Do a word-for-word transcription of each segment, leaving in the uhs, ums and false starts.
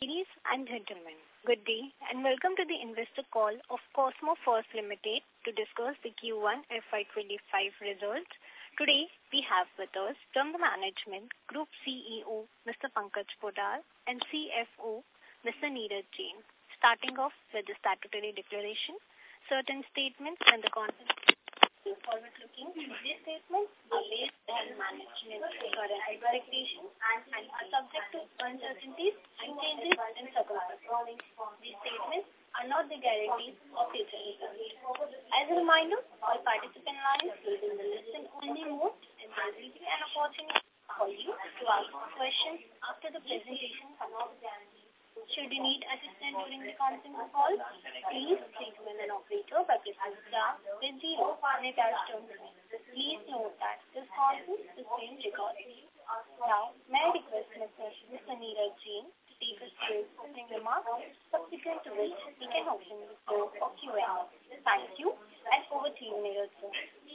Ladies and gentlemen, good day and welcome to the investor call of Cosmo First Limited to discuss the Q one F Y twenty-five results. Today we have with us from the management, Group C E O Mister Pankaj Poddar and C F O Mister Neeraj Jain. Starting off with the statutory declaration, certain statements and the content forward-looking. These statements are based on management's current expectations and are subject to uncertainties and changes in circumstances. These statements are not the guarantees of future results. As a reminder, all participant lines will be in the listen-only mode and there will be an opportunity for you to ask questions after the presentation concludes. Should you need assistance during the conference call, please signal an operator by pressing star then zero on a touch-tone phone. Please note that this conference is being recorded. Now, may I request Mister Neeraj Jain to take us through opening remarks, subsequent to which we can open the floor for Q and A. Thank you, and over to you, Neeraj Jain.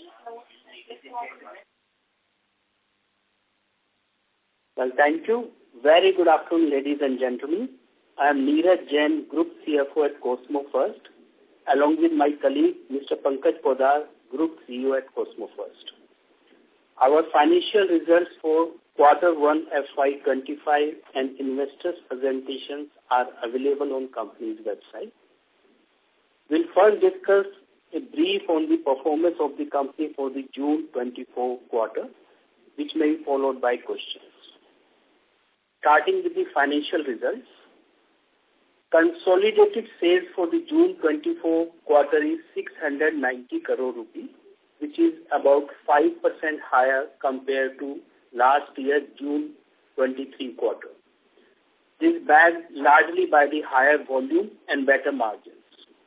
Well, thank you. Very good afternoon, ladies and gentlemen. I am Neeraj Jain, Group C F O at Cosmo First, along with my colleague, Mister Pankaj Poddar, Group C E O at Cosmo First. Our financial results for Quarter one F Y twenty-five and investors' presentations are available on company's website. We'll first discuss a brief on the performance of the company for the June twenty-four quarter, which may be followed by questions. Starting with the financial results, consolidated sales for the June twenty-four quarter is six hundred ninety crore rupees, which is about five percent higher compared to last year June twenty-three quarter. This is backed largely by the higher volume and better margins.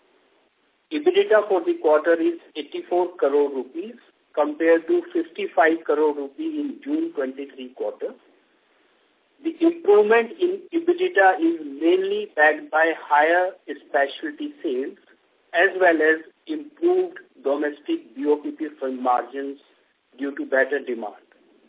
EBITDA for the quarter is eighty-four crore rupees compared to fifty-five crore rupees in June twenty-three quarter. The improvement in EBITDA is mainly backed by higher specialty sales as well as improved domestic B O P P film margins due to better demand.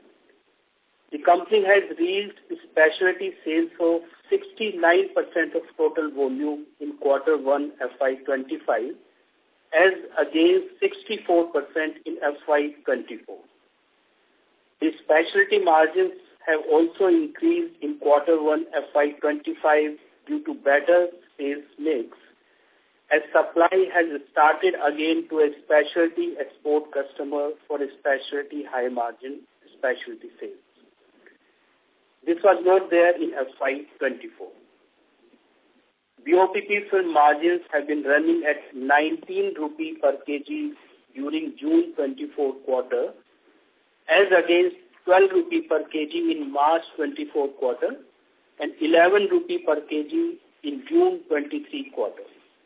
The company has reached specialty sales of sixty-nine percent of total volume in quarter one F Y twenty-five as against sixty-four percent in F Y twenty-four. The specialty margins have also increased in quarter one F Y twenty-five due to better sales mix as supply has started again to a specialty export customer for a specialty high margin specialty sales. This was not there in F Y twenty-four. B O P P film margins have been running at nineteen rupees per kg during June twenty-four quarter as against twelve rupees per kg in March twenty-four quarter and eleven rupees per kg in June twenty-three quarter.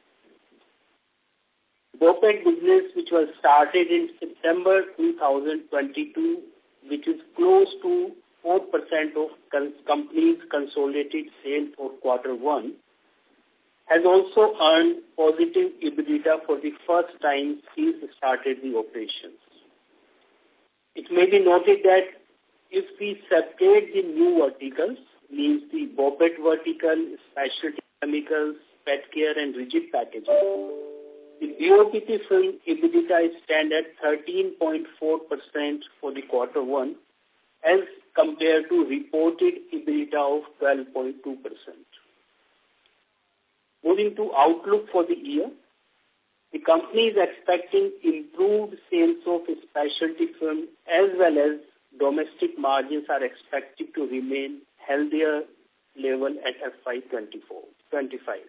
BOPET business, which was started in September two thousand twenty-two, which is close to four percent of company's consolidated sales for quarter one, has also earned positive EBITDA for the first time since it started the operations. It may be noted that if we separate the new verticals, means the BOPET vertical, specialty chemicals, pet care and rigid packaging, the B O P P film EBITDA stand at thirteen point four percent for the quarter one as compared to reported EBITDA of twelve point two percent. Moving to outlook for the year, the company is expecting improved sales of specialty film as well as domestic margins are expected to remain healthier level at F Y twenty-four twenty-five.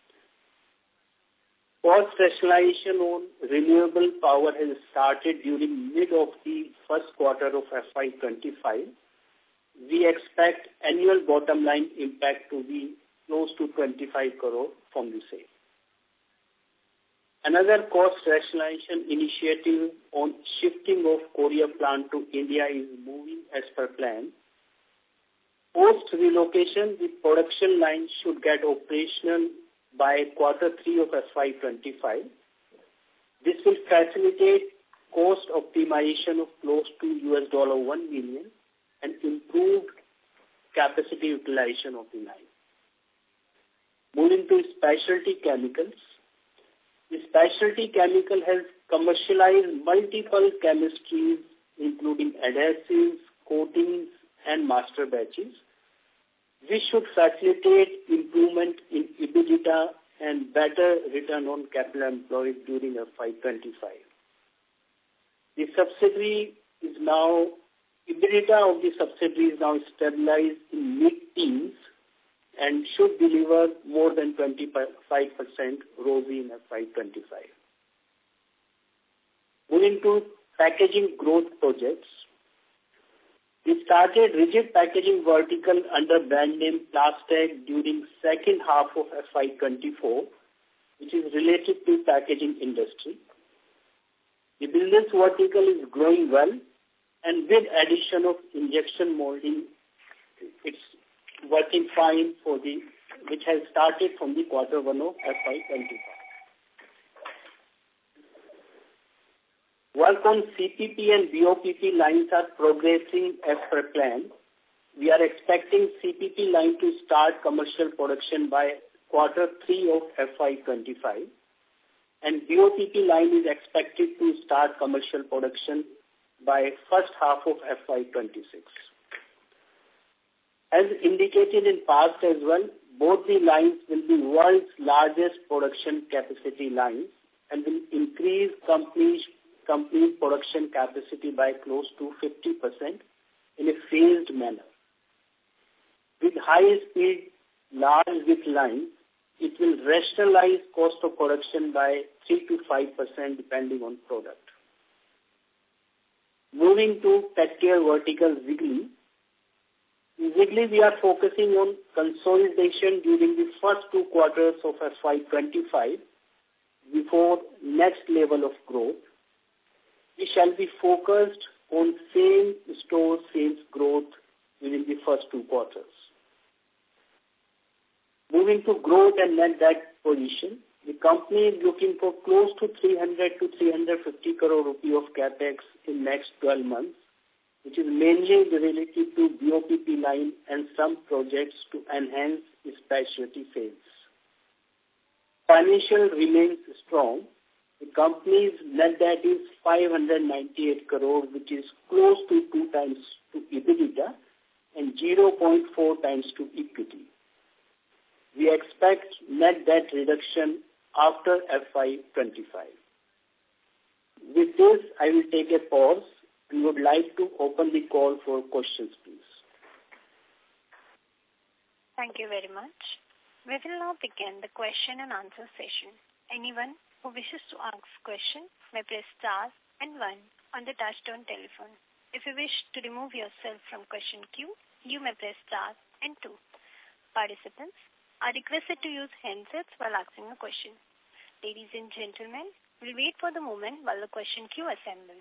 Cost rationalization on renewable power has started during mid of the first quarter of F Y twenty-five. We expect annual bottom line impact to be close to twenty-five crore from the same. Another cost rationalization initiative on shifting of Korea plant to India is moving as per plan. Post relocation, the production line should get operational by quarter three of F Y twenty-five. This will facilitate cost optimization of close to U S dollar one million and improved capacity utilization of the line. Moving to specialty chemicals. The specialty chemical has commercialized multiple chemistries, including adhesives, coatings, and master batches, which should facilitate improvement in EBITDA and better return on capital employed during F Y twenty-five. The subsidiary is now, EBITDA of the subsidiary is now stabilized in mid-teens and should deliver more than twenty-five percent R O C E in F Y twenty-five. Moving to packaging growth projects. We started rigid packaging vertical under brand name Plastec during second half of F Y twenty-four, which is related to packaging industry. The business vertical is growing well, and with addition of injection molding, it's working fine for the, which has started from the quarter one of F Y twenty-five. Work on C P P and B O P P lines are progressing as per plan. We are expecting C P P line to start commercial production by quarter three of F Y twenty-five, and B O P P line is expected to start commercial production by first half of F Y twenty-six. As indicated in past as well, both the lines will be world's largest production capacity lines and will increase company's company's production capacity by close to fifty percent in a phased manner. With high-speed, large width lines, it will rationalize cost of production by three to five percent depending on product. Moving to pet care vertical Wrigley. In Wrigley, we are focusing on consolidation during the first two quarters of F Y twenty-five before next level of growth. We shall be focused on same store sales growth within the first two quarters. Moving to growth and net debt position, the company is looking for close to three hundred to three hundred fifty crore rupee of capex in next twelve months, which is mainly related to B O P P line and some projects to enhance specialty sales. Financial remains strong. The company's net debt is five hundred ninety-eight crore, which is close to two times to EBITDA and zero point four times to equity. We expect net debt reduction after F Y twenty-five. With this, I will take a pause and would like to open the call for questions, please. Thank you very much. We will now begin the question and answer session. Anyone who wishes to ask question may press star and one on the touchtone telephone. If you wish to remove yourself from question queue, you may press star and two. Participants are requested to use handsets while asking a question. Ladies and gentlemen, we'll wait for the moment while the question queue assembles.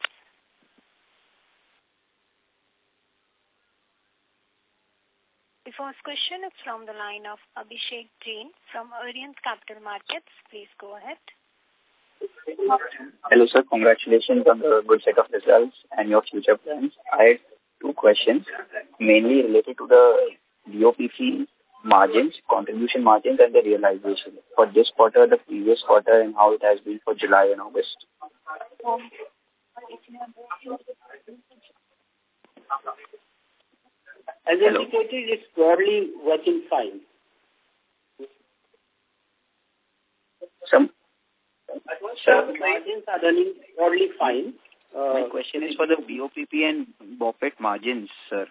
The first question is from the line of Abhishek Jain from Orient Capital Markets. Please go ahead. Hello, sir. Congratulations on the good set of results and your future plans. I had two questions, mainly related to the B O P P margins, contribution margins, and the realization for this quarter, the previous quarter, and how it has been for July and August. As Hello. indicated, it's broadly working fine. Some Sir, the margins are running broadly fine. Uh, My question is for the B O P P and B O P E T margins, sir.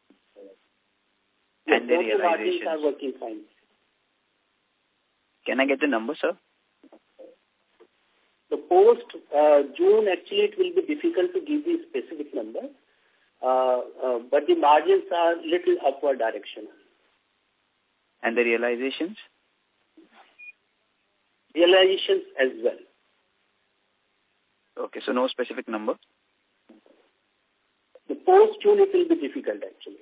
Yes, And the both the margins realizations. are working fine. Can I get the number, sir? The post uh, June, actually, it will be difficult to give the specific number, uh, uh, but the margins are little upward direction. And the realizations? Realizations as well. Okay, so no specific number? The post June, it will be difficult actually.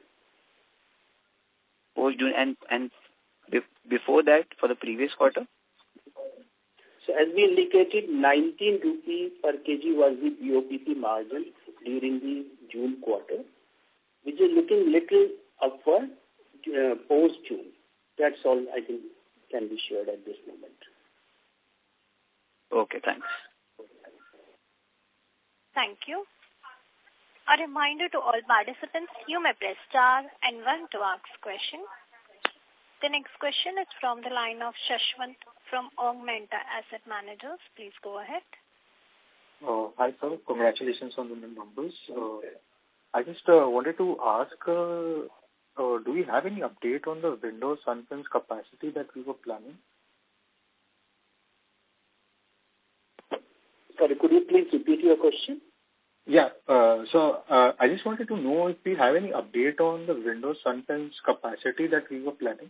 Post June and and be- before that, for the previous quarter? So as we indicated, nineteen rupees per kg was the B O P P margin during the June quarter, which is looking little upward uh, post June. That's all I can can be shared at this moment. Okay, thanks. Thank you. A reminder to all participants, you may press star and one to ask question. The next question is from the line of Shashwant from Augmenta Asset Managers. Please go ahead. Uh, hi, sir. Congratulations on the numbers. Uh, I just uh, wanted to ask, uh, uh, do we have any update on the Windows Sunfence capacity that we were planning? Sorry, could you please repeat your question? Yeah, uh, so uh, I just wanted to know if we have any update on the Windows Sunfence capacity that we were planning.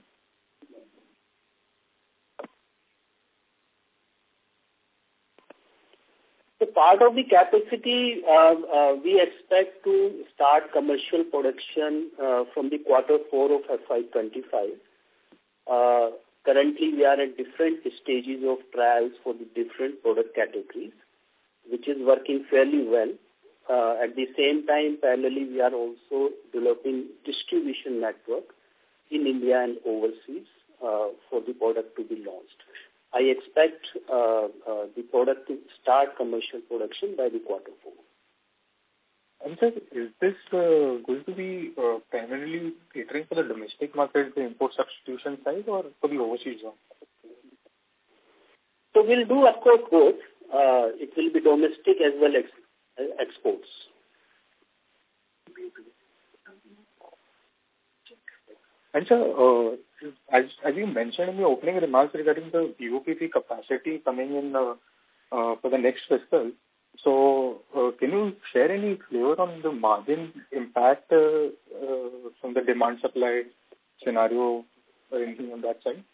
So part of the capacity, uh, uh, we expect to start commercial production uh, from the quarter four of F Y twenty-five. Uh, currently, we are at different stages of trials for the different product categories, which is working fairly well. Uh, at the same time, parallelly, we are also developing distribution network in India and overseas uh, for the product to be launched. I expect uh, uh, the product to start commercial production by the quarter four. And sir, is this uh, going to be uh, primarily catering for the domestic market, the import substitution side, or for the overseas one? So we'll do, of course, both. Uh, it will be domestic as well as exports. And sir, uh, as, as you mentioned in the opening remarks regarding the B O P P capacity coming in uh, uh, for the next fiscal, so uh, can you share any flavor on the margin impact uh, uh, from the demand-supply scenario or anything on that side?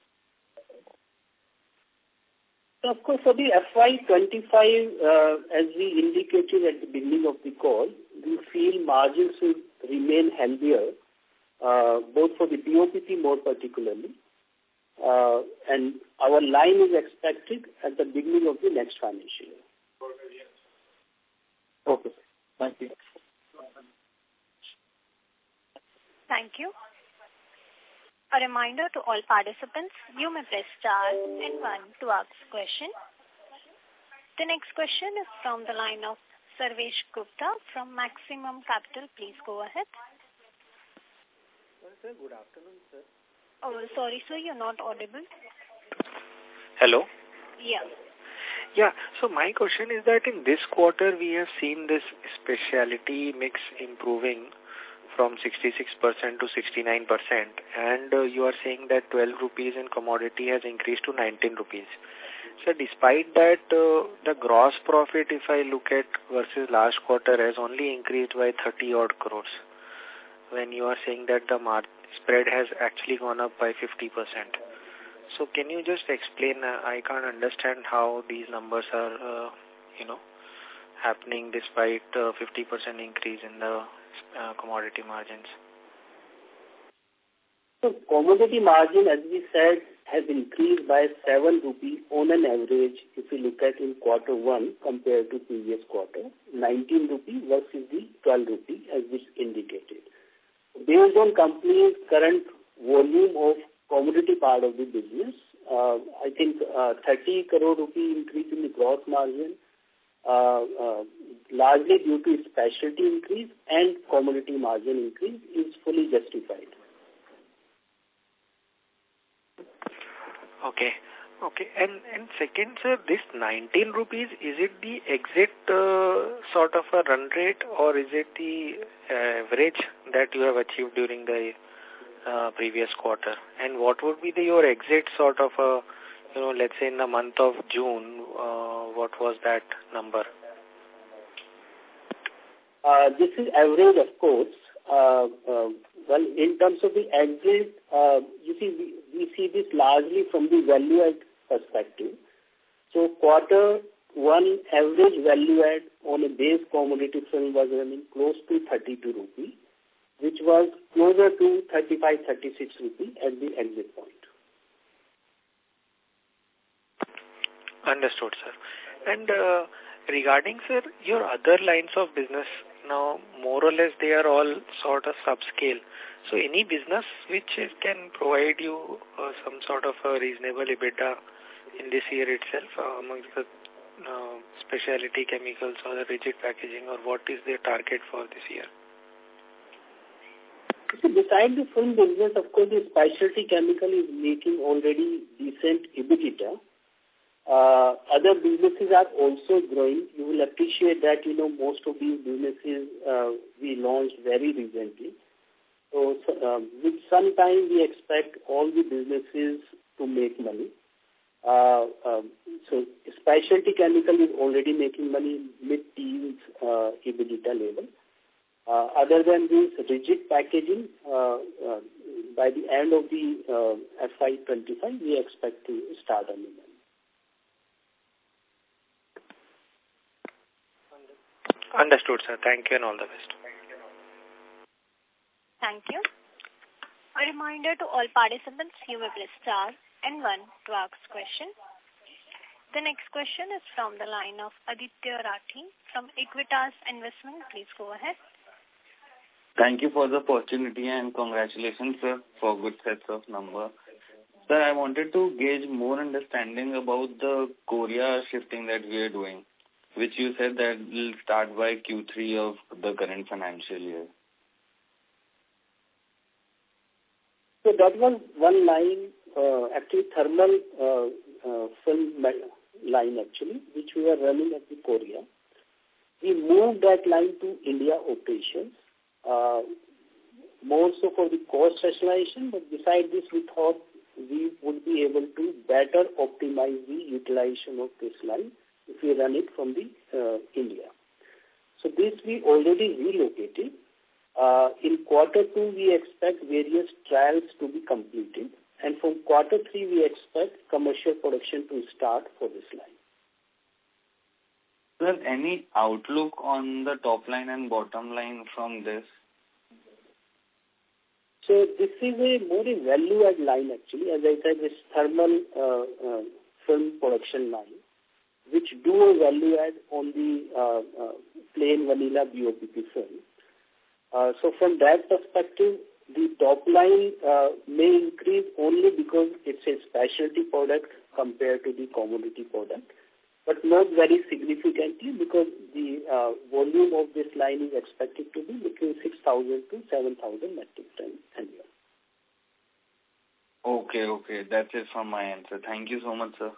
So of course, for the F Y twenty-five, uh, as we indicated at the beginning of the call, we feel margins will remain healthier, uh, both for the B O P P more particularly, uh, and our line is expected at the beginning of the next financial year. Okay, thank you. Thank you. A reminder to all participants, you may press star and one to ask question. The next question is from the line of Sarvesh Gupta from Maximum Capital. Please go ahead. Well, sir, good afternoon, sir. Oh, sorry, sir, you're not audible. Hello? Yeah. Yeah, so my question is that in this quarter we have seen this specialty mix improving from sixty-six percent to sixty-nine percent, and uh, you are saying that twelve rupees in commodity has increased to nineteen rupees. So despite that, uh, the gross profit, if I look at versus last quarter, has only increased by thirty odd crores, when you are saying that the mar spread has actually gone up by fifty percent. So can you just explain, uh, I can't understand how these numbers are, uh, you know, happening despite uh, fifty percent increase in the uh, commodity margins. So commodity margin, as we said, has increased by seven rupees on an average if you look at in quarter one compared to previous quarter, nineteen rupees versus the twelve rupees as we indicated. Based on company's current volume of commodity part of the business, uh, I think uh, thirty crore rupee increase in the gross margin, uh, uh, largely due to specialty increase and commodity margin increase, is fully justified. Okay. Okay. And and second, sir, this nineteen rupees, is it the exit uh, sort of a run rate, or is it the uh, average that you have achieved during the uh, previous quarter? And what would be the, your exit sort of a, you know, let's say in the month of June, uh, what was that number? Uh, this is average, of course. Uh, uh, well, in terms of the exit, uh, you see, we, we see this largely from the value add perspective. So quarter one average value add on a base commodity film was running close to thirty-two rupees, which was closer to thirty-five, thirty-six rupees at the exit point. Understood, sir. And uh, regarding, sir, your other lines of business, now more or less they are all sort of subscale. So any business which can provide you uh, some sort of a reasonable EBITDA in this year itself uh, amongst the uh, specialty chemicals or the rigid packaging, or what is their target for this year? So besides the film business, of course, the specialty chemical is making already decent EBITDA. Uh, other businesses are also growing. You will appreciate that, you know, most of these businesses uh, we launched very recently. So uh, with some time we expect all the businesses to make money. Uh, um, so specialty chemical is already making money mid-teens uh, EBITDA level. Uh, other than this rigid packaging, uh, uh, by the end of the uh, F Y twenty-five, we expect to start earning money. Understood, sir. Thank you and all the best. Thank you. A reminder to all participants, you may press star and one to ask question. The next question is from the line of Aditya Rathi from Equitas Investment. Please go ahead. Thank you for the opportunity and congratulations, sir, for good sets of numbers. Sir, I wanted to gauge more understanding about the Korea shifting that we are doing, which you said that will start by Q three of the current financial year. So that was one line, uh, actually thermal uh, uh, film line actually, which we were running at the Korea. We moved that line to India operations, uh, more so for the cost rationalization, but besides this we thought we would be able to better optimize the utilization of this line if we run it from the uh, India. So this we already relocated. Uh, in quarter two, we expect various trials to be completed, and from quarter three, we expect commercial production to start for this line. Sir, any outlook on the top line and bottom line from this? So this is a more a value-add line actually. As I said, this thermal uh, uh, film production line, which do a value-add on the uh, uh, plain vanilla B O P P film. Uh, so from that perspective, the top line uh, may increase only because it's a specialty product compared to the commodity product, but not very significantly because the uh, volume of this line is expected to be between six thousand to seven thousand metric tons annual. Okay, okay. That's it from my end, sir. Thank you so much, sir.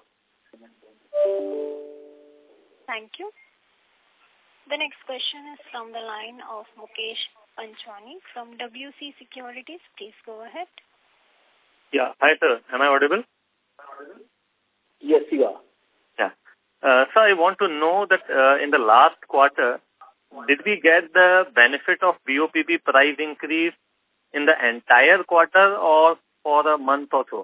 Thank you. The next question is from the line of Mukesh Panchwani from W C Securities. Please go ahead. Yeah. Hi, sir. Am I audible? Yes, you are. Yeah. Uh, sir, I want to know that uh, in the last quarter, did we get the benefit of B O P P price increase in the entire quarter or for a month or so?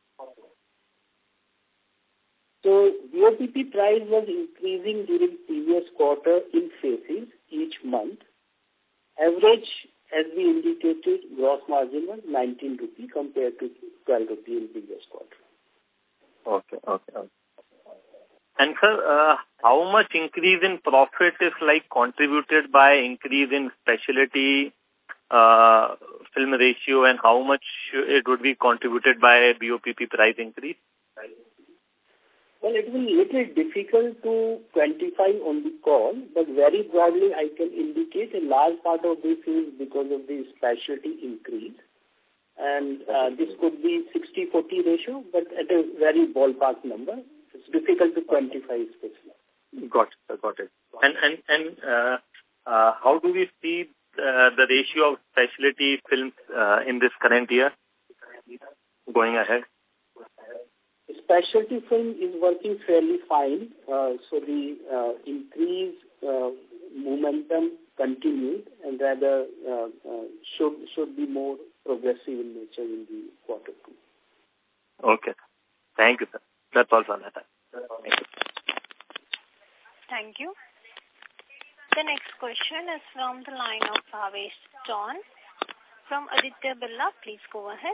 So B O P P price was increasing during previous quarter in phases each month. Average, as we indicated, gross margin was nineteen rupees compared to twelve rupees in previous quarter. Okay, okay, okay. And sir, uh, how much increase in profit is like contributed by increase in specialty uh, film ratio, and how much it would be contributed by B O P P price increase? Well, it will be a little difficult to quantify on the call, but very broadly I can indicate a large part of this is because of the specialty increase. And uh, this could be sixty forty ratio, but at a very ballpark number. It's difficult to quantify specifically. Got it, got it. And, and, and uh, uh, how do we see uh, the ratio of specialty films uh, in this current year going ahead? Specialty film is working fairly fine, uh, so the uh, increase uh, momentum continued and rather uh, uh, should should be more progressive in nature in the quarter two. Okay. Thank you, sir. That's all from that. Thank you. Thank you. The next question is from the line of Bhavesh John from Aditya Birla. Please go ahead.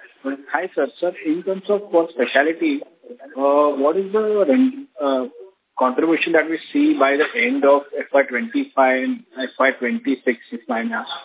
Hi, sir. Sir, in terms of for specialty, uh, what is the rent, uh, contribution that we see by the end of F Y twenty-five and F Y twenty-six, if I may ask?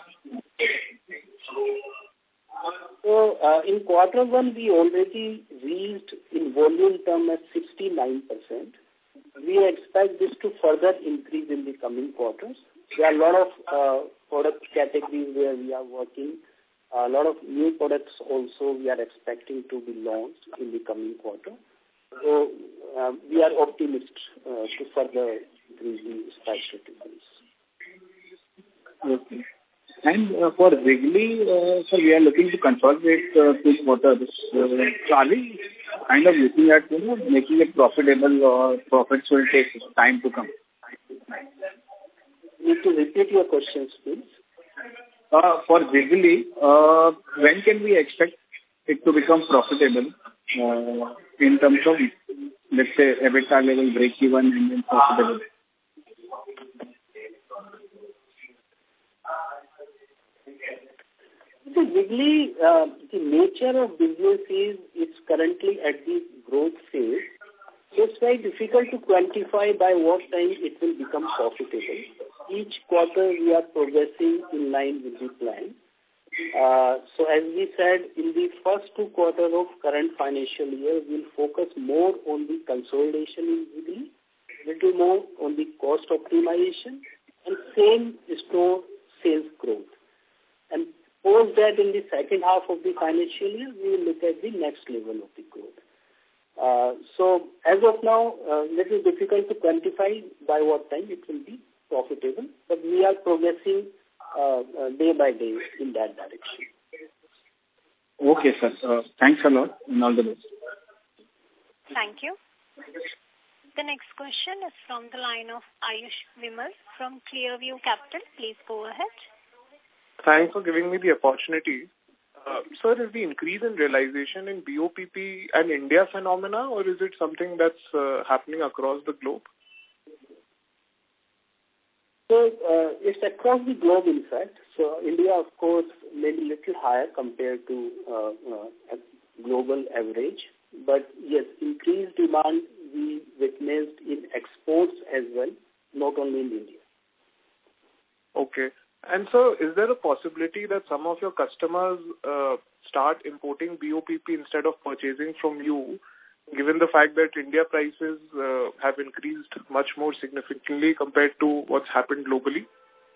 So, uh, in quarter one, we already reached in volume term at sixty-nine percent. We expect this to further increase in the coming quarters. There are a lot of uh, product categories where we are working. A lot of new products also we are expecting to be launched in the coming quarter. So, uh, we are optimistic uh, to further increase the specialty goods. Okay. And uh, for Wrigley, uh, so we are looking to consolidate uh, two quarters. Uh, so are we kind of looking at, you know, making it profitable, or profits will take time to come? Need to repeat your questions, please. Uh, for Wrigley, uh, when can we expect it to become profitable uh, in terms of, let's say, EBITDA level, break-even, and then profitable? The Wrigley, uh, the nature of business is it's currently at the growth phase. So it's very difficult to quantify by what time it will become profitable. Each quarter we are progressing in line with the plan. Uh, so as we said, in the first two quarters of current financial year, we'll focus more on the consolidation in Wrigley, little more on the cost optimization, and same store sales growth. And post that, in the second half of the financial year, we will look at the next level of the growth. Uh, so as of now, a uh, little difficult to quantify by what time it will be profitable, but we are progressing uh, uh, day by day in that direction. Okay, sir. Uh, thanks a lot, and all the best. Thank you. The next question is from the line of Ayush Vimal from Clearview Capital. Please go ahead. Thanks for giving me the opportunity. Uh, sir, is the increase in realization in B O P P an India phenomena, or is it something that's uh, happening across the globe? So uh, it's across the globe, in fact. So India, of course, may be a little higher compared to uh, uh, a global average. But yes, increased demand we witnessed in exports as well, not only in India. Okay. And so is there a possibility that some of your customers uh, start importing B O P P instead of purchasing from you, given the fact that India prices uh, have increased much more significantly compared to what's happened globally?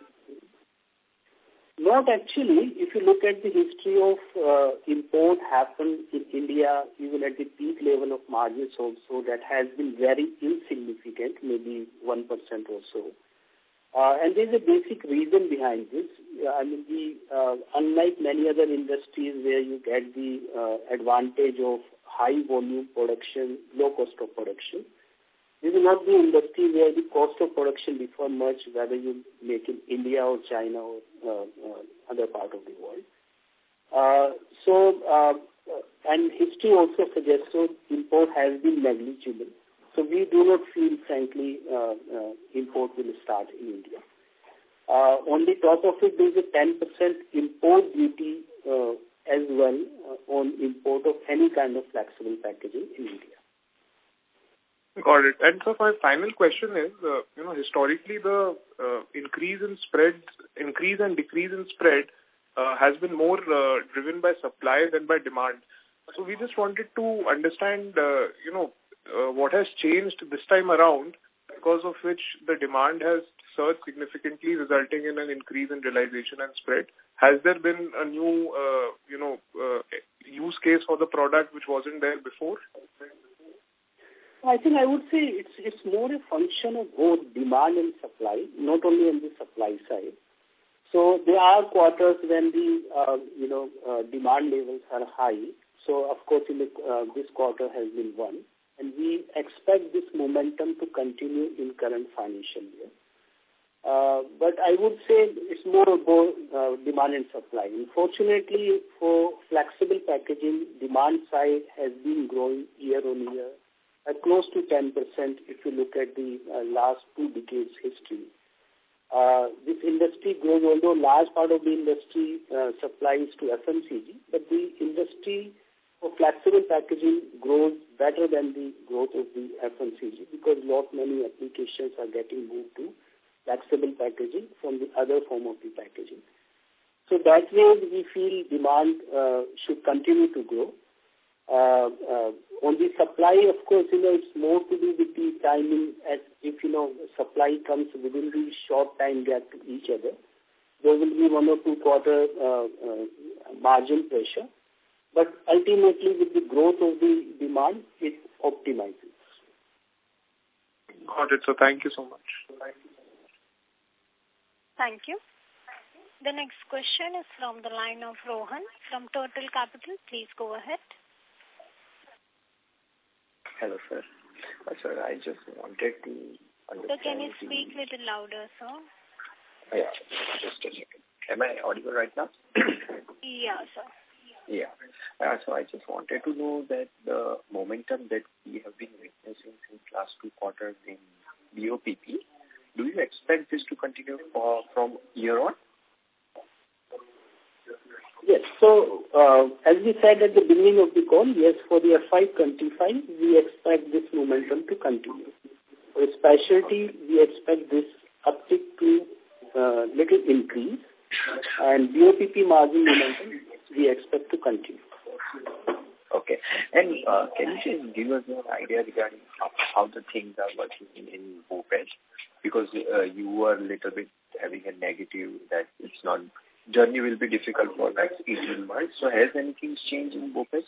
Not actually. If you look at the history of uh, import happened in India, even at the peak level of margins also, that has been very insignificant, maybe one percent or so. Uh, and there's a basic reason behind this. I mean, the, uh, unlike many other industries where you get the uh, advantage of high volume production, low cost of production, this is not the industry where the cost of production differ much, whether you make in India or China or uh, uh, other part of the world. Uh, so, uh, and history also suggests so import has been negligible. So we do not feel, frankly, uh, uh, import will start in India. Uh, on the top of it, there is a ten percent import duty uh, as well uh, on import of any kind of flexible packaging in India. Got it. And so my final question is, uh, you know, historically the uh, increase in spreads, increase and decrease in spread uh, has been more uh, driven by supply than by demand. So we just wanted to understand, uh, you know, Uh, what has changed this time around, because of which the demand has surged significantly, resulting in an increase in realization and spread? Has there been a new, uh, you know, uh, use case for the product which wasn't there before? I think I would say it's it's more a function of both demand and supply, not only on the supply side. So there are quarters when the uh, you know uh, demand levels are high. So of course, in the, uh, this quarter has been one. And we expect this momentum to continue in current financial year. Uh, but I would say it's more about uh, demand and supply. Unfortunately, for flexible packaging, demand side has been growing year on year at close to ten percent if you look at the uh, last two decades history. Uh, this industry grows, although large part of the industry uh, supplies to F M C G, but the industry So flexible packaging grows better than the growth of the F M C G because lot many applications are getting moved to flexible packaging from the other form of the packaging. So that way we feel demand uh, should continue to grow. Uh, uh, on the supply, of course, you know, it's more to do with the timing. As if, you know, supply comes within the short time gap to each other, there will be one or two quarter uh, uh, margin pressure. But ultimately, with the growth of the demand, it optimizes. Got it. So thank you so much. Thank you. The next question is from the line of Rohan from Turtle Capital. Please go ahead. Hello, sir. Uh, sir, I just wanted to understand... So can you speak a little louder, sir? Yeah, just a second. Am I audible right now? Yeah, sir. Yeah. Uh, so I just wanted to know that the momentum that we have been witnessing since last two quarters in B O P P, do you expect this to continue for, from year on? Yes. So, uh, as we said at the beginning of the call, yes, for the F Y twenty-five, we expect this momentum to continue. For specialty, we expect this uptick to uh, little increase, and B O P P margin momentum we expect to continue. Okay. And uh, can you just give us an idea regarding how, how the things are working in, in BOPET? Because uh, you were a little bit having a negative that it's not, journey will be difficult for next eighteen months. So has anything changed in BOPET?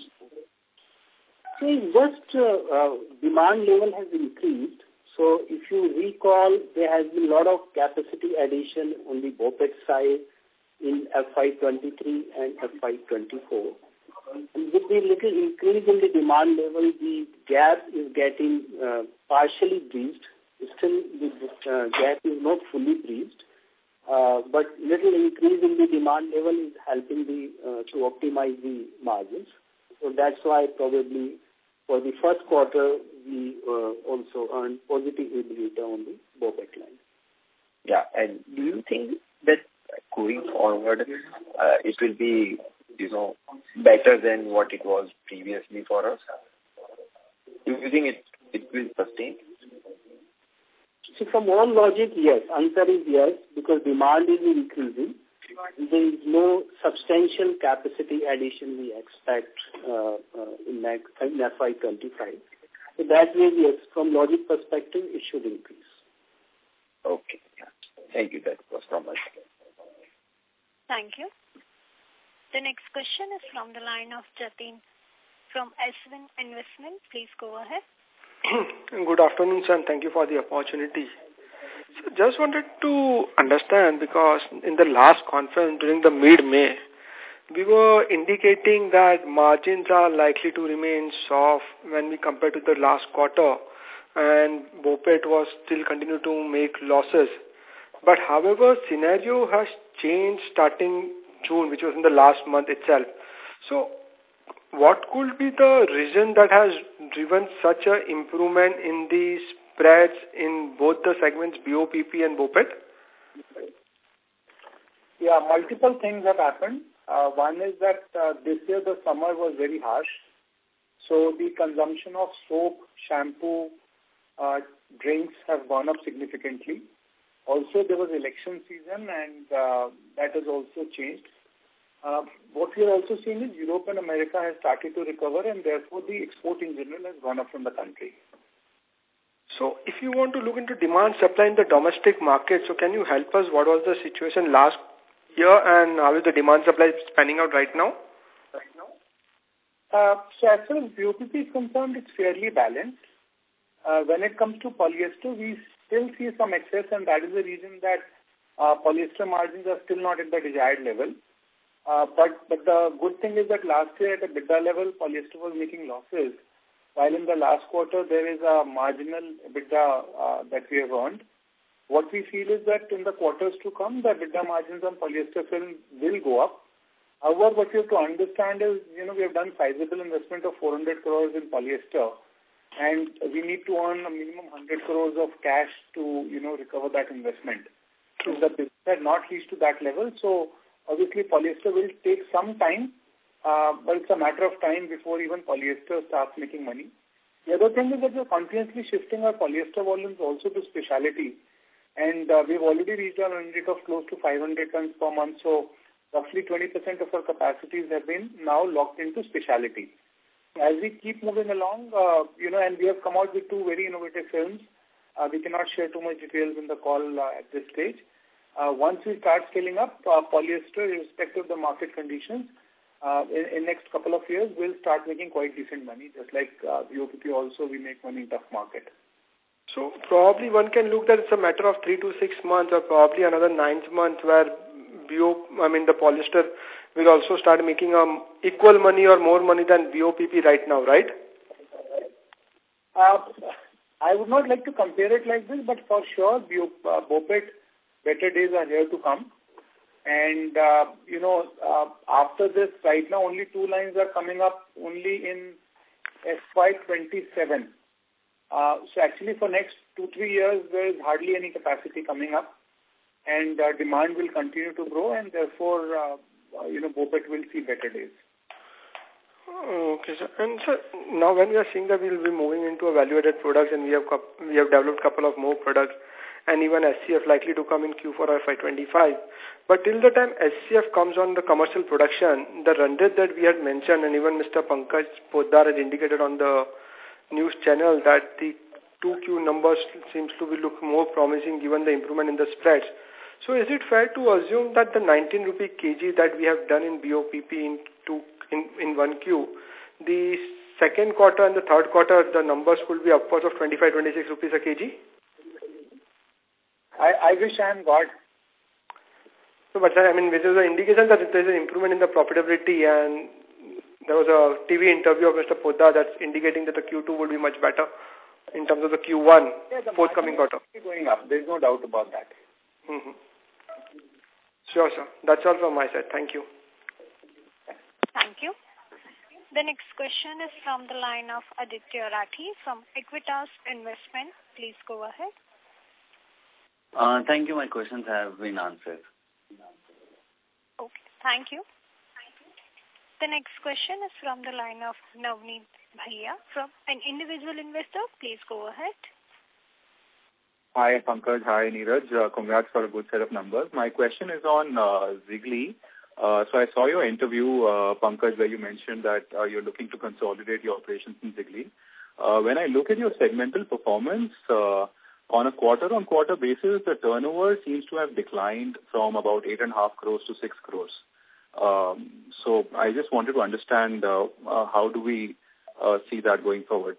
So just uh, uh, demand level has increased. So if you recall, there has been a lot of capacity addition on the BOPET side in F Y twenty-three and F Y twenty-four. And with the little increase in the demand level, the gap is getting uh, partially breached. Still, the uh, gap is not fully breached, uh, but little increase in the demand level is helping the uh, to optimize the margins. So that's why probably for the first quarter, we uh, also earned positive EBITDA on the BOPET line. Yeah, and do you think that going forward, uh, it will be, you know, better than what it was previously for us? Do you think it, it will sustain? So from all logic, yes. Answer is yes, because demand is increasing. There is no substantial capacity addition we expect uh, uh, in, next, in F Y twenty-five. So that way, yes, from logic perspective, it should increase. Okay. Thank you. That was from us. Thank you. The next question is from the line of Jatin from S W I N Investment. Please go ahead. Good afternoon, sir, and thank you for the opportunity. So just wanted to understand, because in the last conference during the mid-May, we were indicating that margins are likely to remain soft when we compare to the last quarter, and BOPET was still continue to make losses. But however, scenario has changed starting June, which was in the last month itself. So what could be the reason that has driven such an improvement in the spreads in both the segments, B O P P and BOPET? Yeah, multiple things have happened. Uh, one is that uh, this year the summer was very harsh. So the consumption of soap, shampoo, uh, drinks have gone up significantly. Also, there was election season, and uh, that has also changed. Uh, what we are also seeing is Europe and America has started to recover, and therefore the export in general has gone up from the country. So if you want to look into demand supply in the domestic market, so can you help us? What was the situation last year, and how is the demand supply panning out right now? Right now? Uh, so as far as B O P P is concerned, it's fairly balanced. Uh, when it comes to polyester, we still see some excess, and that is the reason that uh, polyester margins are still not at the desired level. Uh, but, but the good thing is that last year at a EBITDA level, polyester was making losses, while in the last quarter there is a marginal EBITDA uh, that we have earned. What we feel is that in the quarters to come, the EBITDA margins on polyester film will go up. However, what you have to understand is, you know, we have done sizable investment of four hundred crores in polyester, and we need to earn a minimum one hundred crores of cash to, you know, recover that investment. So the business had not reached to that level, so obviously polyester will take some time uh, but it's a matter of time before even polyester starts making money. The other thing is that we're continuously shifting our polyester volumes also to specialty. And uh, we've already reached a run rate of close to five hundred tons per month. So roughly twenty percent of our capacities have been now locked into specialty. As we keep moving along, uh, you know, and we have come out with two very innovative films. Uh, we cannot share too much details in the call uh, at this stage. Uh, once we start scaling up, uh, polyester, irrespective of the market conditions, uh, in, in next couple of years, we'll start making quite decent money. Just like uh, B O P P also, we make money in tough market. So probably one can look that it's a matter of three to six months or probably another ninth month where B O, I mean the polyester will also start making um, equal money or more money than B O P P right now, right? Uh, I would not like to compare it like this, but for sure, B O, uh, B O P E T, better days are here to come. And, uh, you know, uh, after this, right now, only two lines are coming up only in F Y twenty-seven. Uh, so actually for next two, three years, there is hardly any capacity coming up. And uh, demand will continue to grow, and therefore, uh, you know, B O P E T will see better days. Okay, sir. And sir, now when we are seeing that we will be moving into a value-added products and we have we have developed a couple of more products and even S C F likely to come in Q four F Y twenty-five. But till the time S C F comes on the commercial production, the run rate that we had mentioned and even Mister Pankaj Poddar had indicated on the news channel that the two Q numbers seems to be look more promising given the improvement in the spreads. So is it fair to assume that the nineteen rupee kg that we have done in B O P P in two in, in one Q, the second quarter and the third quarter, the numbers could be upwards of twenty-five, twenty-six rupees a kg? I, I wish I am God. So, but I mean, which is an indication that there is an improvement in the profitability, and there was a T V interview of Mister Poddar that's indicating that the Q two would be much better in terms of the Q one, yeah, the forthcoming quarter. Going up. There's no doubt about that. Mm-hmm. Sure, sir. That's all from my side. Thank you. Thank you. The next question is from the line of Aditya Rathi from Equitas Investment. Please go ahead. Uh, thank you. My questions have been answered. Okay. Thank you. The next question is from the line of Navneet Bhaiya from an individual investor. Please go ahead. Hi, Pankaj. Hi, Neeraj. Uh, congrats for a good set of numbers. My question is on uh, Wrigley. Uh, so I saw your interview, uh, Pankaj, where you mentioned that uh, you're looking to consolidate your operations in Wrigley. Uh, when I look at your segmental performance, uh, on a quarter-on-quarter basis, the turnover seems to have declined from about eight and a half crores to six crores. Um, so I just wanted to understand uh, uh, how do we uh, see that going forward?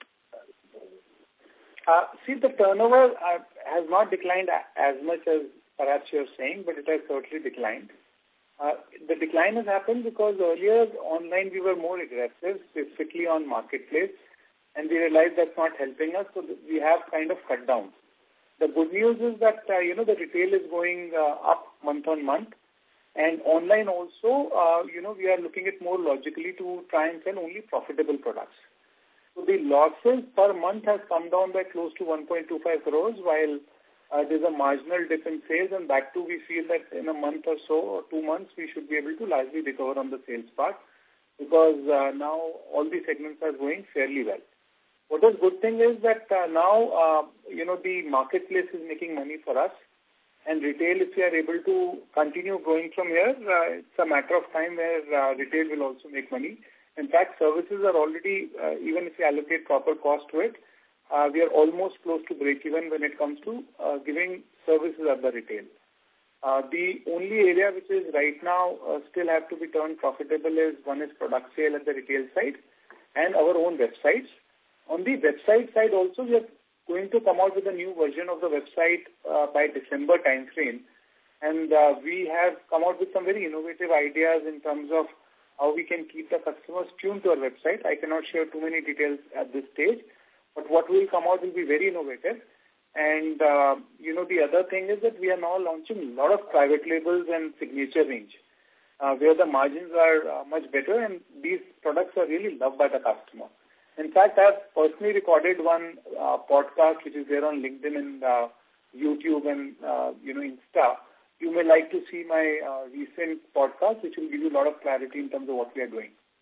Uh, see, the turnover uh, has not declined as much as perhaps you're saying, but it has certainly declined. Uh, the decline has happened because earlier online we were more aggressive, specifically on marketplace, and we realized that's not helping us, so we have kind of cut down. The good news is that, uh, you know, the retail is going uh, up month on month, and online also, uh, you know, we are looking at more logically to try and sell only profitable products. So the losses per month has come down by close to one point two five crores, while uh, there's a marginal dip in sales, and that too we feel that in a month or so, or two months, we should be able to largely recover on the sales part, because uh, now all the segments are going fairly well. What is good thing is that uh, now, uh, you know, the marketplace is making money for us, and retail, if we are able to continue growing from here, uh, it's a matter of time where uh, retail will also make money. In fact, services are already, uh, even if we allocate proper cost to it, uh, we are almost close to break-even when it comes to uh, giving services at the retail. Uh, the only area which is right now uh, still have to be turned profitable is one is product sale at the retail side and our own websites. On the website side also, we are going to come out with a new version of the website uh, by December timeframe. And uh, we have come out with some very innovative ideas in terms of how we can keep the customers tuned to our website. I cannot share too many details at this stage, but what will come out will be very innovative. And, uh, you know, the other thing is that we are now launching a lot of private labels and signature range, uh, where the margins are uh, much better, and these products are really loved by the customer. In fact, I've personally recorded one uh, podcast which is there on LinkedIn and uh, YouTube and, uh, you know, Insta. You may like to see my uh, recent podcast, which will give you a lot of clarity in terms of what we are doing.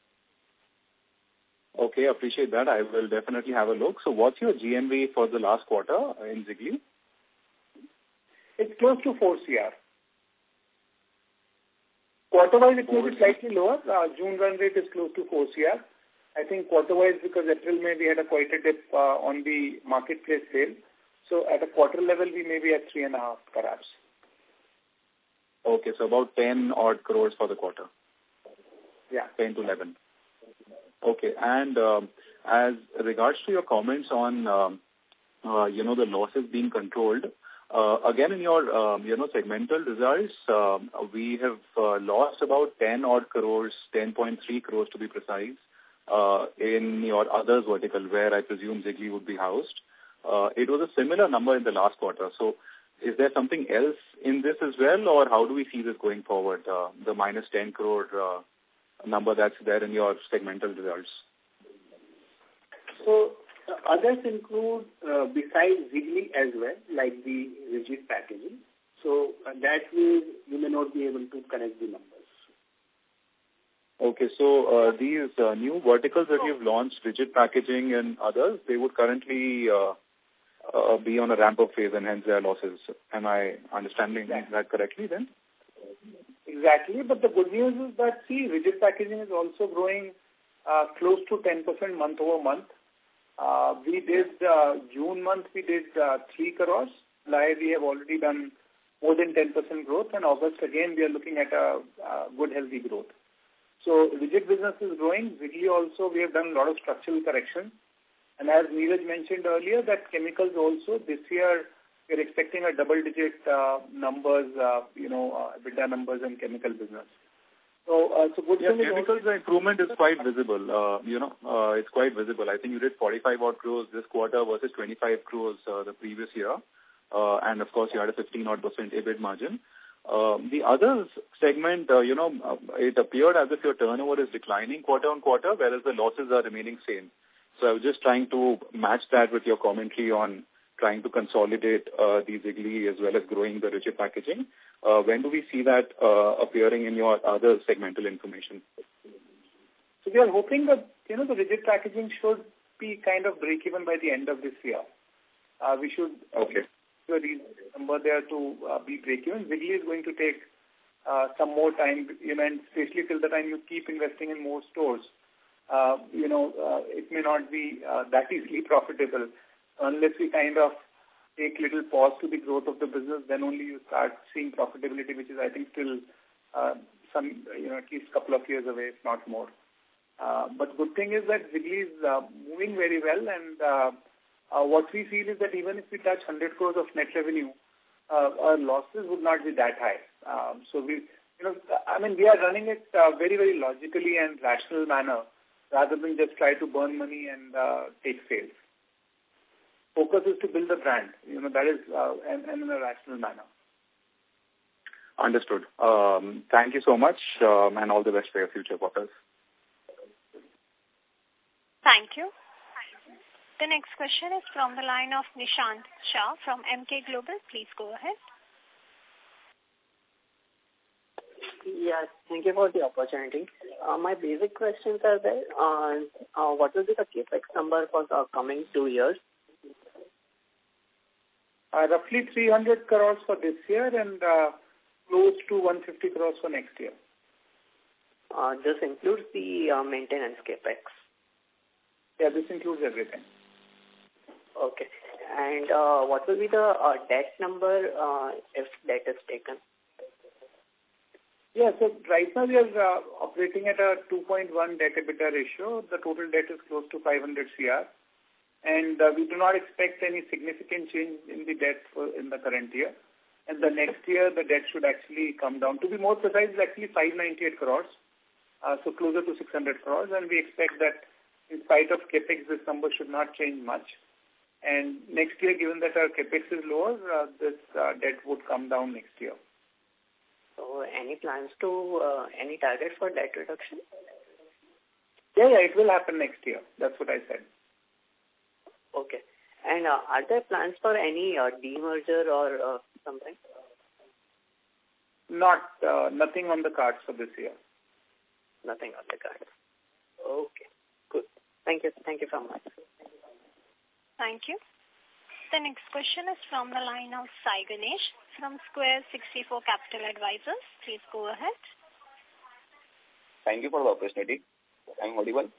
Okay, appreciate that. I will definitely have a look. So what's your G M V for the last quarter in Zigli? It's close to four crore. Quarter-wise, it may be slightly lower. Uh, June run rate is close to four crore. I think quarter-wise, because April, May, we had a quite a dip uh, on the marketplace sale. So at a quarter level, we may be at three and a half, perhaps. Okay, so about ten odd crores for the quarter. Yeah. ten to eleven. Okay, and um, as regards to your comments on, um, uh, you know, the losses being controlled, uh, again, in your, um, you know, segmental results, um, we have uh, lost about ten odd crores, ten point three crores to be precise, uh, in your others vertical, where I presume Zigli would be housed. Uh, it was a similar number in the last quarter. So is there something else in this as well, or how do we see this going forward, uh, the minus ten crore uh, number that's there in your segmental results? So uh, others include, uh, besides Zigli as well, like the rigid packaging. So uh, that way you may not be able to connect the numbers. Okay, so uh, these uh, new verticals that you've launched, rigid packaging and others, they would currently uh, uh, be on a ramp-up phase and hence their losses. Am I understanding exactly. that correctly then? Exactly, but the good news is that, see, rigid packaging is also growing uh, close to ten percent month over month. Uh, we did, uh, June month, we did uh, three crores. July, we have already done more than ten percent growth, and August, again, we are looking at a, a good, healthy growth. So, rigid business is growing. Zigli also, we have done a lot of structural correction. And as Neeraj mentioned earlier, that chemicals also, this year, we're expecting a double-digit uh, numbers, uh, you know, uh, EBITDA numbers in chemical business. So, uh, so good yeah, thing chemicals, is the improvement is quite visible. Uh, you know, uh, it's quite visible. I think you did forty-five odd crores this quarter versus twenty-five crores uh, the previous year. Uh, and of course, you had a fifteen odd percent EBIT margin. Um, the others segment, uh, you know, uh, it appeared as if your turnover is declining quarter on quarter, whereas the losses are remaining same. So I was just trying to match that with your commentary on trying to consolidate uh, the Zigli as well as growing the rigid packaging. Uh, when do we see that uh, appearing in your other segmental information? So we are hoping that, you know, the rigid packaging should be kind of break-even by the end of this year. Uh, we should okay. do a reasonable number there to uh, be break-even. Zigli is going to take uh, some more time, you know, and especially till the time you keep investing in more stores. Uh, you know, uh, it may not be uh, that easily profitable unless we kind of take little pause to the growth of the business. Then only you start seeing profitability, which is, I think, still uh, some, you know, at least a couple of years away, if not more. Uh, but good thing is that Zigli is uh, moving very well, and uh, uh, what we feel is that even if we touch one hundred crores of net revenue, uh, our losses would not be that high. Um, so we, you know, I mean, we are running it uh, very, very logically and rational manner, rather than just try to burn money and uh, take sales. Focus is to build the brand, you know, that is, uh, and, and in a rational manner. Understood. Um, thank you so much, um, and all the best for your future quarters. Thank you. The next question is from the line of Nishant Shah from M K Global. Please go ahead. Yes, thank you for the opportunity. Uh, my basic questions are there. Uh, uh, what will be the capex number for the coming two years? Uh, roughly three hundred crores for this year and uh, close to one hundred fifty crores for next year. Uh, this includes the uh, maintenance capex? Yeah, this includes everything. Okay. And uh, what will be the uh, debt number uh, if debt is taken? Yeah, so right now we are uh, operating at a two point one debt EBITDA ratio. The total debt is close to five hundred crores. And uh, we do not expect any significant change in the debt for, in the current year. And the next year, the debt should actually come down. To be more precise, it's actually five hundred ninety-eight crores, uh, so closer to six hundred crores. And we expect that in spite of capex, this number should not change much. And next year, given that our capex is lower, uh, this uh, debt would come down next year. So any plans to, uh, any target for debt reduction? Yeah, yeah, it will happen next year. That's what I said. Okay. And uh, are there plans for any uh, demerger or uh, something? Not, uh, nothing on the cards for this year. Nothing on the cards. Okay, good. Thank you. Thank you so much. Thank you. The next question is from the line of Sai Ganesh from Square sixty-four Capital Advisors. Please go ahead. Thank you for the opportunity. I'm audible.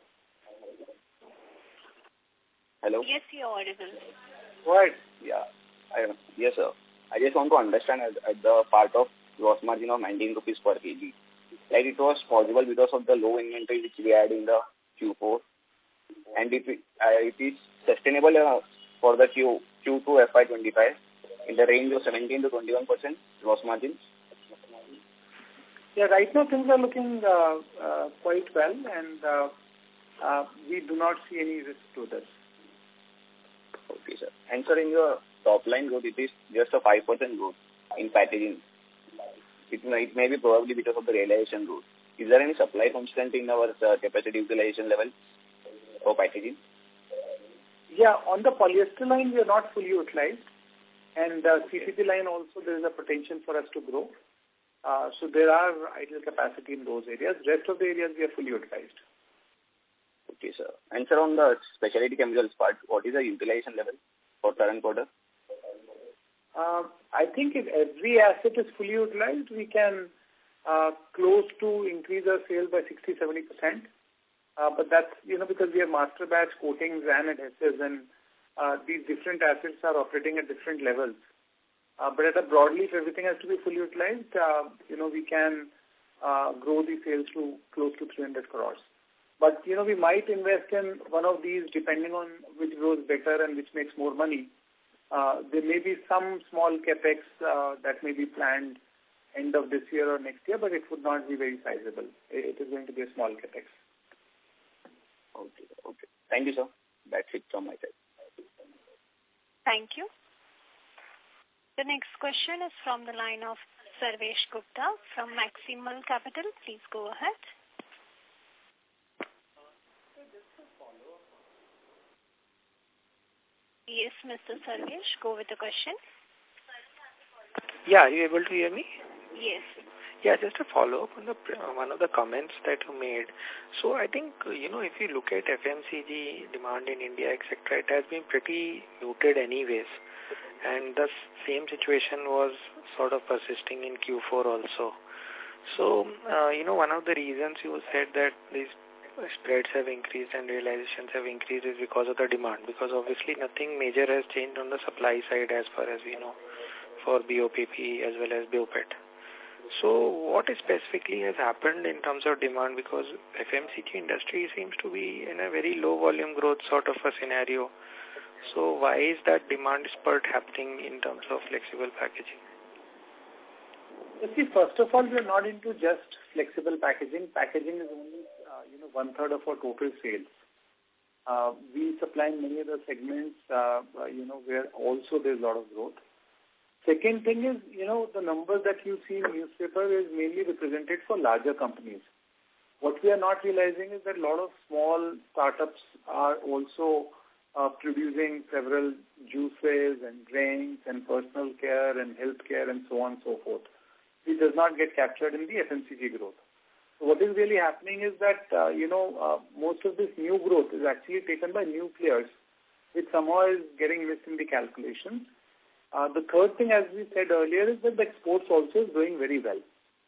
Hello? Yes, you're audible. What? Yeah. I, yes, sir. I just want to understand at, at the part of gross margin of nineteen rupees per kg. Like it was possible because of the low inventory which we had in the Q four. And if it, uh, it is sustainable uh, for the Q, Q2 F Y twenty-five in the range of seventeen to twenty-one percent gross margins. Yeah, right now things are looking uh, uh, quite well, and uh, uh, we do not see any risk to this. Okay, sir. And sir, in your top line growth, it is just a five percent growth in packaging. It may, it may be probably because of the realization growth. Is there any supply constraint in our uh, capacity utilization level for packaging? Yeah, on the polyester line, we are not fully utilized. And uh, C C P line also, there is a potential for us to grow. Uh, so there are idle capacity in those areas. Rest of the areas, we are fully utilized. Okay, sir. And sir, on the specialty chemicals part, what is the utilization level for current quarter? Uh, I think if every asset is fully utilized, we can uh, close to increase our sales by sixty to seventy percent. Uh, but that's, you know, because we have master batch coatings and adhesives, and uh, these different assets are operating at different levels. Uh, but at a broadly, if everything has to be fully utilized, uh, you know, we can uh, grow the sales to close to three hundred crores. But, you know, we might invest in one of these depending on which grows better and which makes more money. Uh, there may be some small capex uh, that may be planned end of this year or next year, but it would not be very sizable. It is going to be a small capex. Okay, okay. Thank you, sir. That's it from my side. Thank you. The next question is from the line of Sarvesh Gupta from Maximal Capital. Please go ahead. Yes, Mister Sarvesh, go with the question. Yeah, are you able to hear me? Yes. Yeah, just a follow-up on the one of the comments that you made. So I think, you know, if you look at F M C G demand in India, et cetera, it has been pretty muted anyways. And the same situation was sort of persisting in Q four also. So, uh, you know, one of the reasons you said that these spreads have increased and realizations have increased is because of the demand, because obviously nothing major has changed on the supply side as far as we know for B O P P as well as B O P E T. So what specifically has happened in terms of demand, because F M C G industry seems to be in a very low volume growth sort of a scenario. So why is that demand spurt happening in terms of flexible packaging? You see, first of all, we are not into just flexible packaging. Packaging is only, uh, you know, one third of our total sales. Uh, we supply in many other segments, uh, uh, you know, where also there's a lot of growth. Second thing is, you know, the numbers that you see in newspaper is mainly represented for larger companies. What we are not realizing is that a lot of small startups are also uh, producing several juices and drinks and personal care and healthcare and so on and so forth. It does not get captured in the F M C G growth. So what is really happening is that, uh, you know, uh, most of this new growth is actually taken by new players, which somehow is getting missed in the calculations. Uh, the third thing, as we said earlier, is that the exports also is doing very well.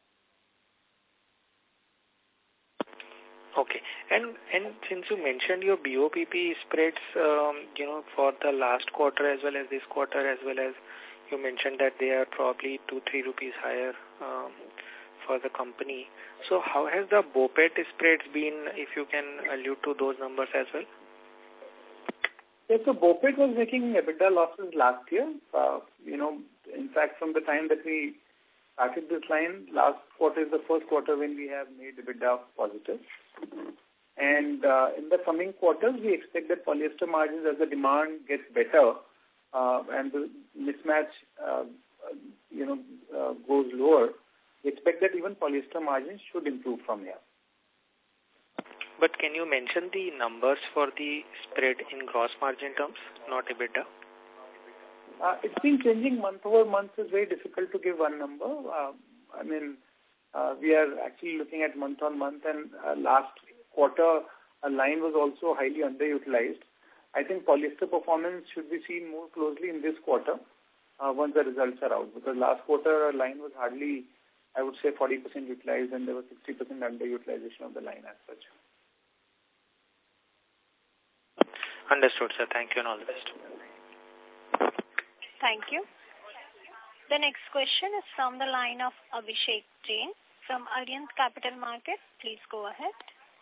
Okay. And and since you mentioned your B O P P spreads, um, you know, for the last quarter as well as this quarter, as well as you mentioned that they are probably two, three rupees higher um, for the company. So how has the B O P E T spreads been, if you can allude to those numbers as well? Yes, so B O P E T was making EBITDA losses last year. Uh, you know, in fact, from the time that we started this line, last quarter is the first quarter when we have made EBITDA positive. And uh, in the coming quarters, we expect that polyester margins, as the demand gets better uh, and the mismatch, uh, you know, uh, goes lower, we expect that even polyester margins should improve from here. But can you mention the numbers for the spread in gross margin terms, not EBITDA? Uh, it's been changing month over month. It's very difficult to give one number. Uh, I mean, uh, we are actually looking at month on month, and uh, last quarter a line was also highly underutilized. I think polyester performance should be seen more closely in this quarter uh, once the results are out, because last quarter a line was hardly, I would say, forty percent utilized, and there was sixty percent underutilization of the line as such. Understood, sir. Thank you and all the best. Thank you. The next question is from the line of Abhishek Jain from Arihant Capital Market. Please go ahead.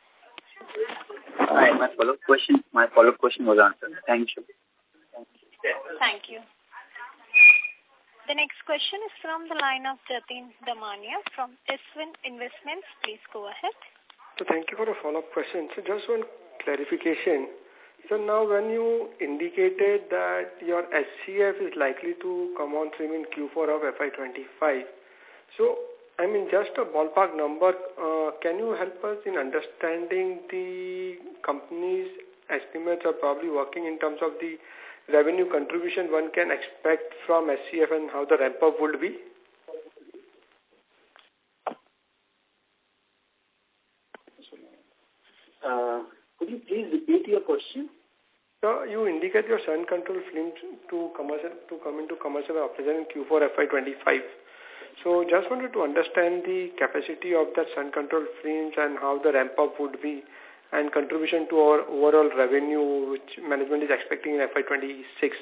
Hi, my follow-up question, my follow-up question was answered. Thank you. Thank you. The next question is from the line of Jatin Damania from Iswin Investments. Please go ahead. So thank you for a follow-up question. So just one clarification. So now when you indicated that your S C F is likely to come on stream in Q four of F Y twenty-five, so I mean just a ballpark number, uh, can you help us in understanding the company's estimates are probably working in terms of the revenue contribution one can expect from S C F and how the ramp-up would be? Uh, could you please repeat your question? So you indicate your sun control films to commercial to come into commercial operation in Q four F Y twenty-five. So just wanted to understand the capacity of that sun control films and how the ramp up would be and contribution to our overall revenue which management is expecting in F Y twenty-six.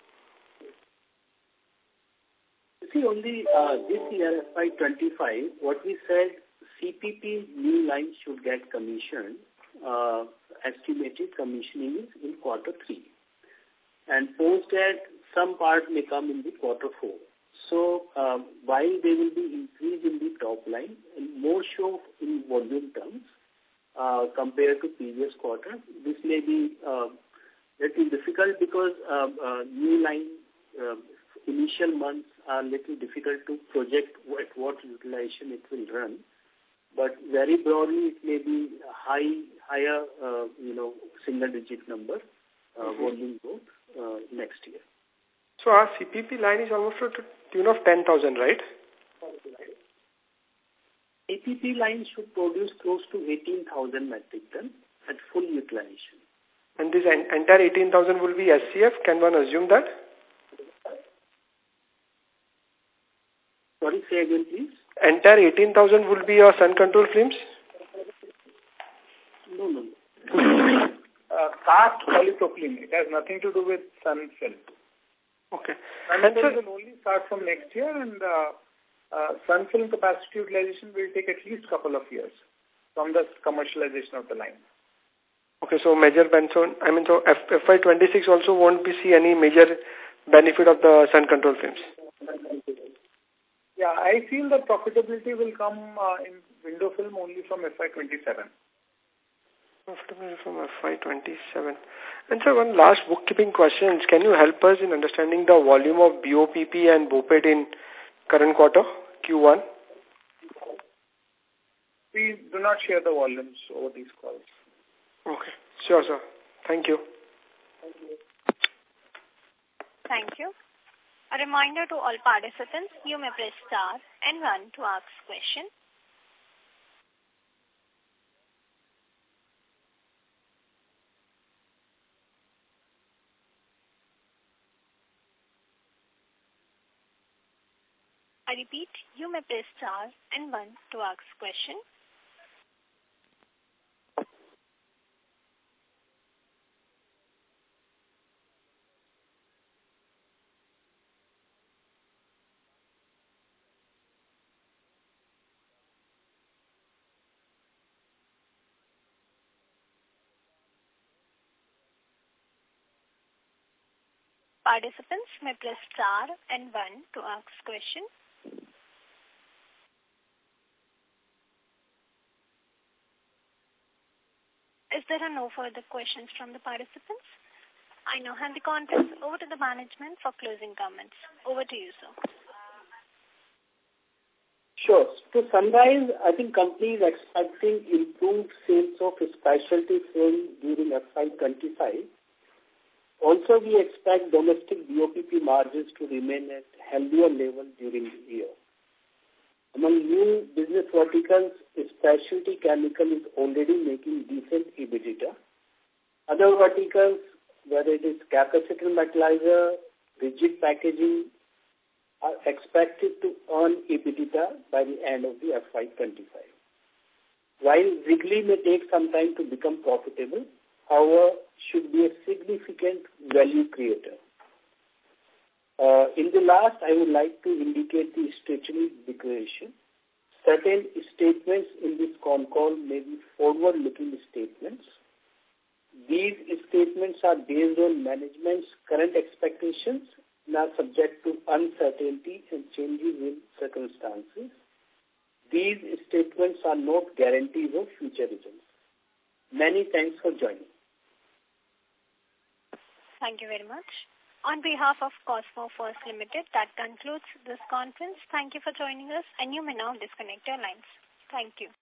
See, only uh, this year, F Y twenty-five, what we said, C P P new line should get commissioned. Uh, estimated commissioning is in quarter three. And post that, some part may come in the quarter four. So, uh, while there will be increase in the top line, and more so in volume terms, uh, compared to previous quarter, this may be uh, little difficult because uh, uh, new line uh, initial months are little difficult to project at what utilization it will run. But very broadly, it may be high, higher, uh, you know, single-digit number uh, mm-hmm. volume growth uh, next year. So our C P P line is almost to the tune of ten thousand, right? C P P line should produce close to eighteen thousand metric ton at full utilization. And this en entire eighteen thousand will be S C F? Can one assume that? Sorry, say again, please. Entire eighteen thousand will be your sun control films? No, no, no. uh, cast polypropylene. It has nothing to do with sun film. Okay. Sun and film will only start from next year, and uh, uh, sun film capacity utilization will take at least a couple of years from the commercialization of the line. Okay, so major benefit, I mean, so F Y twenty-six also won't be see any major benefit of the sun control films? Yeah, I feel that profitability will come uh, in window film only from F Y twenty-seven. Profitability from F Y twenty-seven. And sir, one last bookkeeping question. Can you help us in understanding the volume of B O P P and BOPET in current quarter, Q one? We do not share the volumes over these calls. Okay. Sure, sir. Thank you. Thank you. Thank you. A reminder to all participants, you may press star and one to ask question. I repeat, you may press star and one to ask question. Participants may press star and one to ask question. Is there are no further questions from the participants? I now hand the conference over to the management for closing comments. Over to you, sir. Sure. To summarize, I think company is expecting improved sales of specialty film during F Y twenty-five. Also, we expect domestic B O P P margins to remain at healthier level during the year. Among new business verticals, specialty chemical is already making decent EBITDA. Other verticals, whether it is capacitor metallizer, rigid packaging, are expected to earn EBITDA by the end of the F Y twenty-five. While Wrigley may take some time to become profitable, however, should be a significant value creator. Uh, in the last, I would like to indicate the strategic declaration. Certain statements in this con call may be forward-looking statements. These statements are based on management's current expectations and are subject to uncertainty and changes in circumstances. These statements are not guarantees of future results. Many thanks for joining. Thank you very much. On behalf of Cosmo First Limited, that concludes this conference. Thank you for joining us, and you may now disconnect your lines. Thank you.